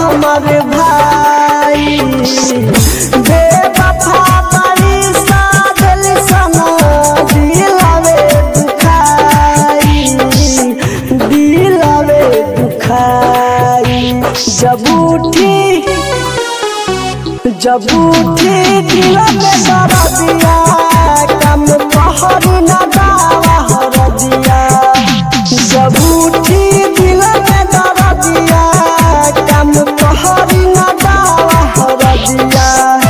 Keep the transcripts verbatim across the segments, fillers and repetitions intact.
हमारे भाई बेवफा बड़ी साजल सना दिलावे दुखाई दिलावे दुखाई जब उठी जब उठी दिल में दर्दिया कम पहरी न दावा हर दिया जब उठी दिल में दर्दिया कम पहरी न दावा हर दिया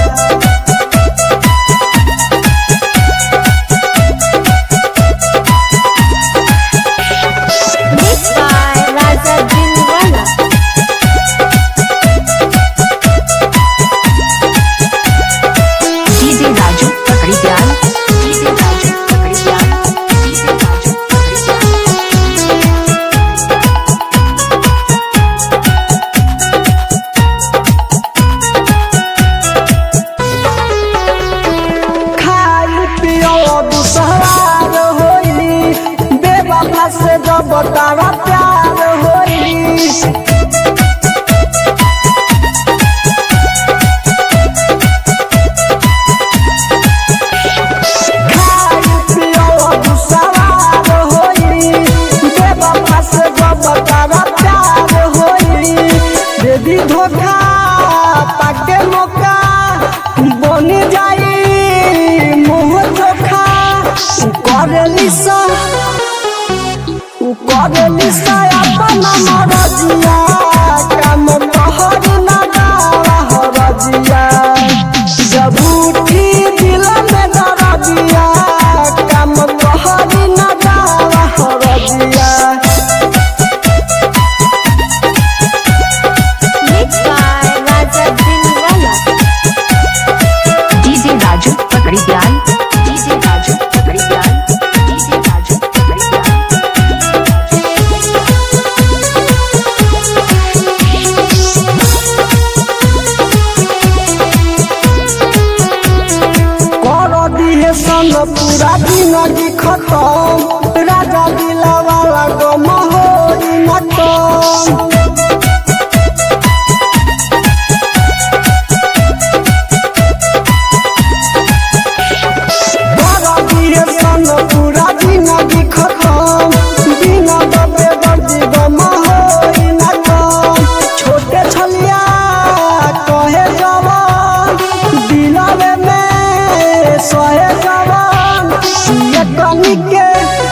से जब तारा प्यार होई खाई पियो दुसवार होई बेवफा से जब तारा प्यार होई दे धोखा पाके मौका बन जाई मुँह चोखा करली सा करली सा अपना मरजिया कम पहरी न दावा हरजिया जब उठी दिल में दर्दिया कम पहरी न दावा हरजिया डीजे राजू पकड़ी ध्यान डीजे राजू पकड़ी ध्यान डीजे राजू पकड़ी ध्यान सन पूरा जिंदगी खत्म राजा दिला वाला गम होई न कम सन पूरा जिंदगी खत्म बिना दबे दर्दी गम होई न कम छोटे छलिया कहे जवान दिलवे में सोए कनी के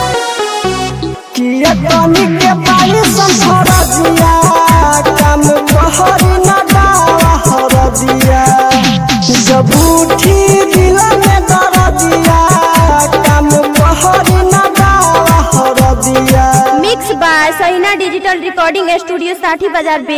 किया कनी के पानी संसार जिया कम पहरी न दावा हर दिया जब उठी दिल में दर्दिया कम पहरी न दावा हर दिया मिक्स बाय सहीना डिजिटल रिकॉर्डिंग स्टूडियो साठी बाजार।